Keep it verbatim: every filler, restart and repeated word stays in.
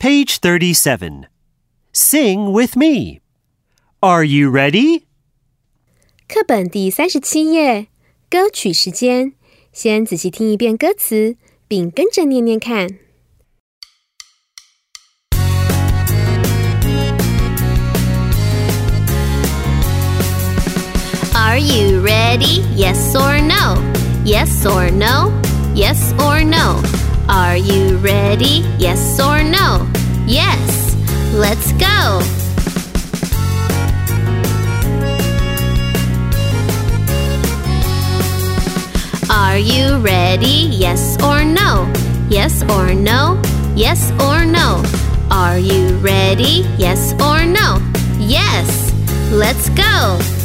Page thirty-seven. Sing with me. Are you ready? 课本第三十七页，歌曲时间。先仔细听一遍歌词，并跟着念念看。 Are you ready? Yes or no? Yes or no? Yes or no? Are you ready? Yes or no? Yes. Let's go. Are you ready? Yes or no? Yes or no? Yes or no? Are you ready? Yes or no? Yes. Let's go.